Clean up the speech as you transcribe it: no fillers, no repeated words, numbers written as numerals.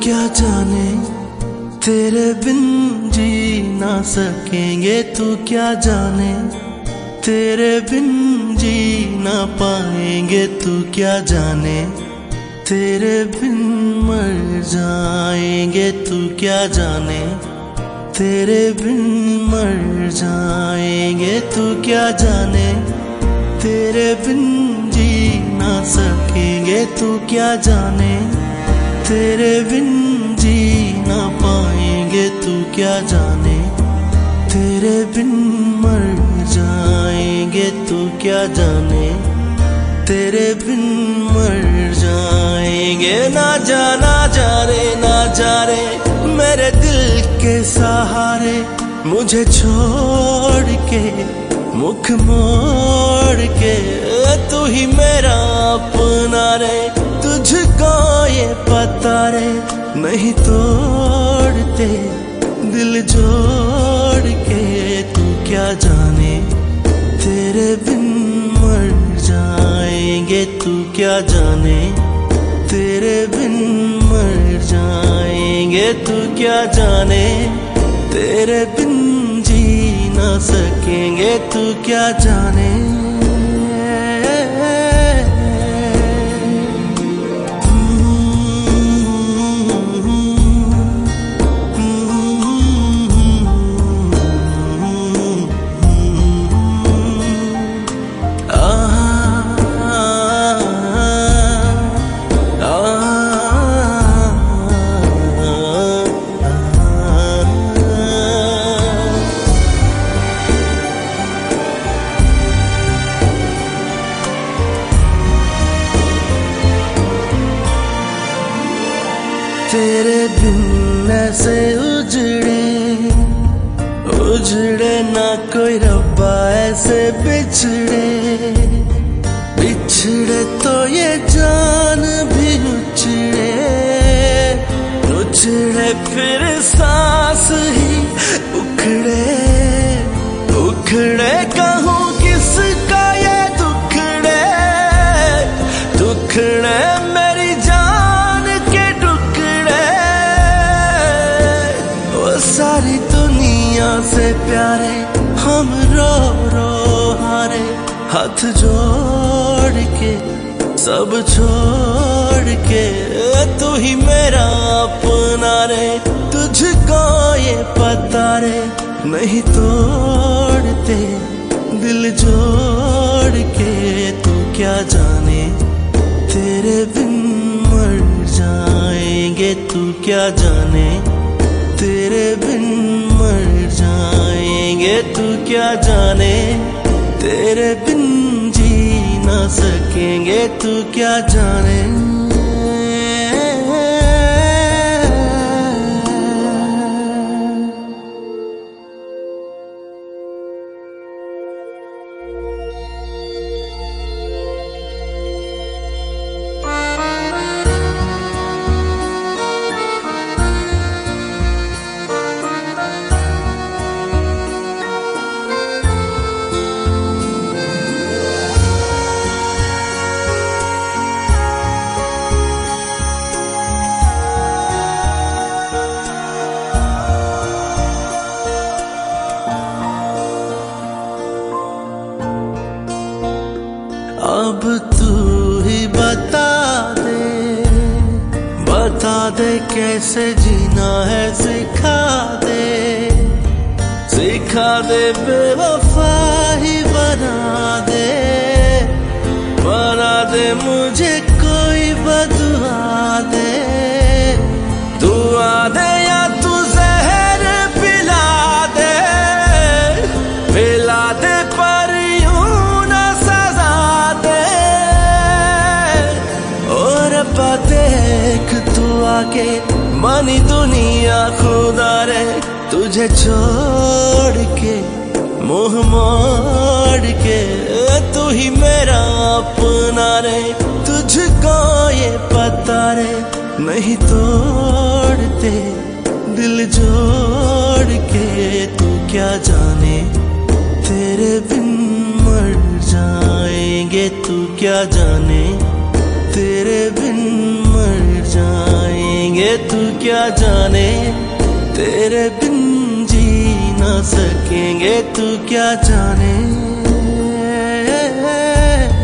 क्या जाने तेरे बिन जी ना सकेंगे, तू क्या जाने तेरे बिन जी ना पाएंगे, तू क्या जाने तेरे बिन मर जाएंगे, तू क्या जाने तेरे बिन मर जाएंगे, तू क्या जाने तेरे बिन जी ना सकेंगे, तू क्या जाने तेरे बिन जी ना पाएंगे, तू क्या जाने तेरे बिन मर जाएंगे, तू क्या जाने तेरे बिन मर जाएंगे। ना जा रे मेरे दिल के सहारे, मुझे छोड़ के मुख मोड़ के, तू ही मेरा अपना रे, तुझको ये पता रे, नहीं तोड़ते दिल जोड़ के, तू क्या जाने तेरे बिन मर जाएंगे, तू क्या जाने तेरे बिन मर जाएंगे, तू क्या जाने तेरे बिन जी ना सकेंगे, तू क्या जाने। तेरे बिन ऐसे उजड़े ना कोई रब्बा, ऐसे बिछड़े तो ये जान भी नुचड़े फिर सांस ही उखड़े कहूँ किसका ये दुखड़े मेरी जान के टुकड़े, वो सारी दुनिया से प्यारे हम रो हारे, हाथ जोड़ के सब छोड़ के, तू ही मेरा अपना रे, तुझको ये पता रे, नहीं तोड़ते दिल जोड़ के, तू क्या जाने तेरे बिन मर जाएंगे, तू क्या जाने तेरे बिन मर जाएंगे, तू क्या जाने तेरे बिन जी ना सकेंगे, तू क्या जाने। अब तू ही बता दे कैसे जीना है, सिखा दे बेवफा ही बना दे मुझे कोई बदुआ दे या तू जहर पिला दे पर यूं ना सजा दे, और देख तू आके मानी दुनिया खुदा रे, तुझे छोड़ के मुंह मोड़ के, तू ही मेरा अपना रे, तुझको ये पता रे, नहीं तोड़ते दिल जोड़ के, तू क्या जाने तेरे बिन मर जाएंगे, तू क्या जाने तेरे बिन मर जाएंगे, तू क्या जाने, तेरे बिन जी ना सकेंगे तू क्या जाने।